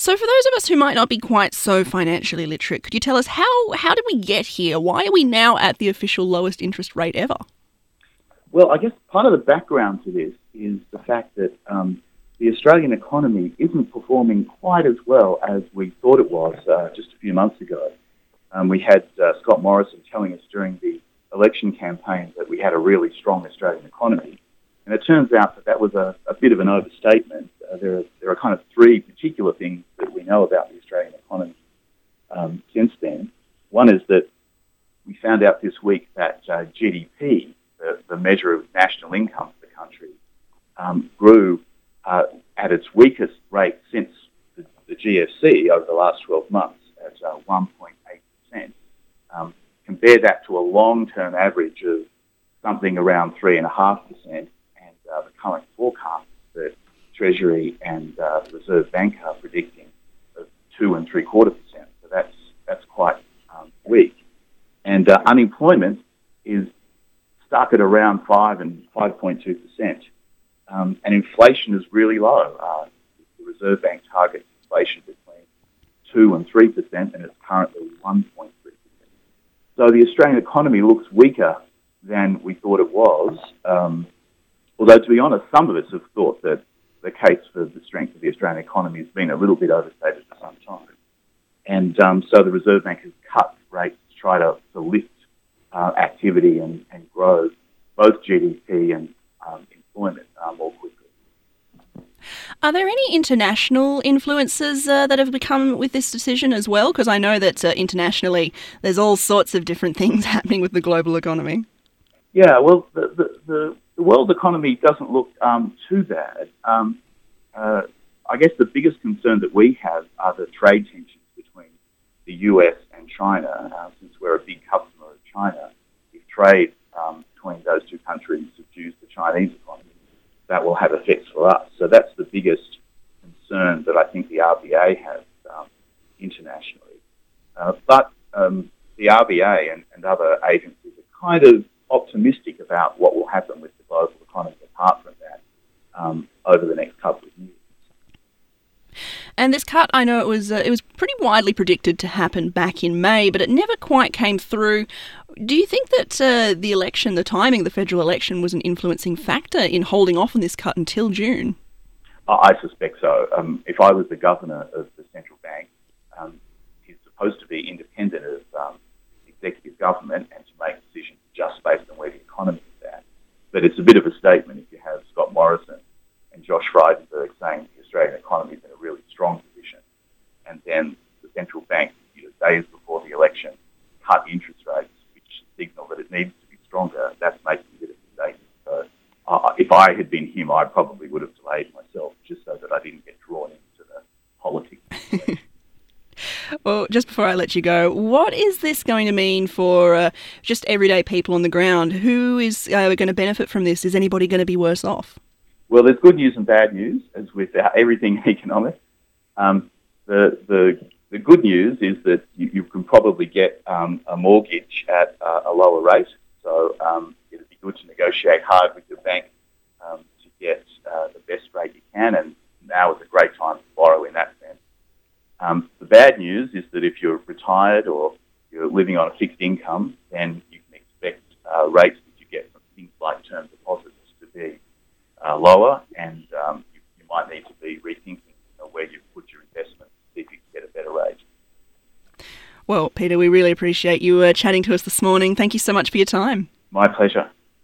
So for those of us who might not be quite so financially literate, could you tell us how did we get here? Why are we now at the official lowest interest rate ever? Well, I guess part of the background to this is the fact that the Australian economy isn't performing quite as well as we thought it was just a few months ago. We had Scott Morrison telling us during the election campaign that we had a really strong Australian economy. And it turns out that was a bit of an overstatement. There are kind of three particular things that we know about the Australian economy since then. One is that we found out this week that GDP, the measure of national income for the country, grew at its weakest rate since the GFC over the last 12 months at 1.8%. Compare that to a long-term average of something around 3.5%, and the current forecast that Treasury and Reserve Bank are predicting of 2.75%. So that's quite weak. And unemployment is stuck at around 5.2%. And inflation is really low. The Reserve Bank targets inflation between 2 and 3%, and it's currently 1.3%. So the Australian economy looks weaker than we thought it was. Although, to be honest, some of us have thought that the case for the strength of the Australian economy has been a little bit overstated for some time. And so the Reserve Bank has cut rates to try to lift activity and grow both GDP and employment more quickly. Are there any international influences that have become with this decision as well? Because I know that internationally there's all sorts of different things happening with the global economy. Yeah, well, the world economy doesn't look too bad. I guess the biggest concern that we have are the trade tensions between the US and China. Since we're a big customer of China, if trade between those two countries subdues the Chinese economy, that will have effects for us. So that's the biggest concern that I think the RBA has internationally. But the RBA and other agencies are kind of optimistic about what will happen with the global economy apart from that over the next couple of years. And this cut, I know it was pretty widely predicted to happen back in May, but it never quite came through. Do you think that the election, the timing of the federal election, was an influencing factor in holding off on this cut until June? I suspect so. If I was the governor of the central bank, he's supposed to be independent of executive government and to make decisions just based on where the economy is at. But it's a bit of a statement if you have Scott Morrison and Josh Frydenberg saying the Australian economy is in a really strong position, and then the central bank, days before the election, cut interest rates, which signal that it needs to be stronger. That's making a bit of a statement. So if I had been him, I probably would have delayed myself just so that I didn't get drawn into the politics. Well, just before I let you go, what is this going to mean for just everyday people on the ground? Who is going to benefit from this? Is anybody going to be worse off? Well, there's good news and bad news, as with everything economic. The good news is that you can probably get a mortgage at a lower rate. So it'd be good to negotiate hard with your bank to get the best rate you can, and now is a great time to borrow in that sense. The bad news is that if you're retired or you're living on a fixed income, then you can expect rates that you get from things like term deposits to be lower, and you might need to be rethinking where you put your investments to see if you can get a better rate. Well, Peter, we really appreciate you chatting to us this morning. Thank you so much for your time. My pleasure.